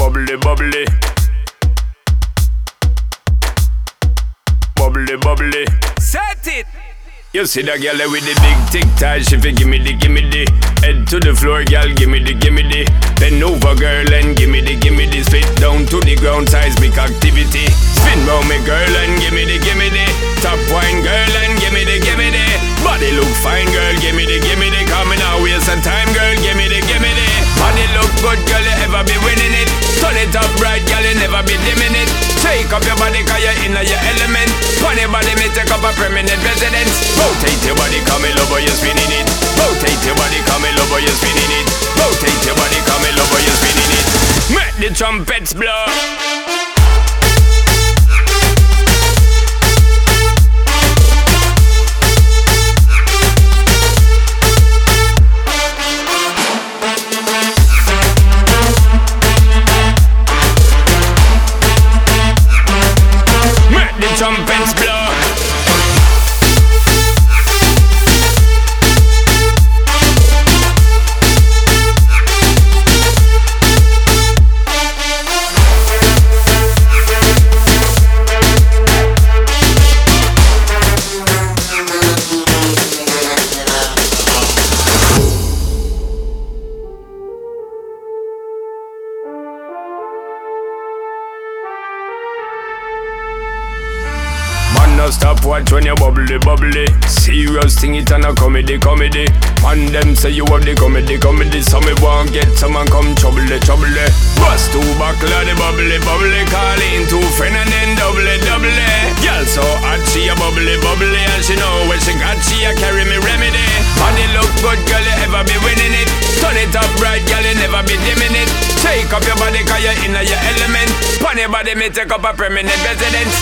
bubbly, bubbly. Bubbly, bubbly. Set it. You see that girl with the big tic tac, she fi gimme the. Head to the floor, girl, gimme the. Bend over, girl, and gimme the. Spit down to the ground, seismic activity. Spin round me, girl, and gimme the. Top wine, girl, and gimme the. Body look fine, girl, gimme the. Coming out, waste some time, girl, gimme the. Body look good, girl, you ever be winning it. Turn it up right, girl, you never be dimming it. Shake up your body, cause you're in your element. Funny body, me take up a permanent residence. Rotate your body, come in love, you're spinning it. Rotate your body, come in love, you're spinning it. Rotate your body, come in love, you're spinning it. Make the trumpets blow. Make the trumpets blow. No stop watch when you bubbly, bubbly. Serious thing, it and a comedy. Man them say you have the comedy. So me won't get someone come trouble. Bust two buckle of the bubbly. Call in two friend and then double. Girl so hot, she a bubbly. And she know when she got, she a carry me remedy. Body look good, girl, you ever be winning it. Turn it up right, girl, you never be dimming it. Shake up your body, cause you're in your element. Pon your body, me take up a permanent residence.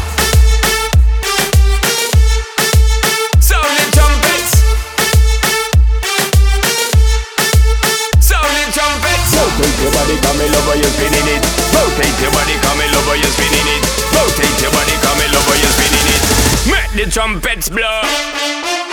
Rotate your body, come in love, you're spinning it. Rotate your body, come in love, you're spinning it. Rotate your body, come in love, you're spinning it. Make the trumpets blow.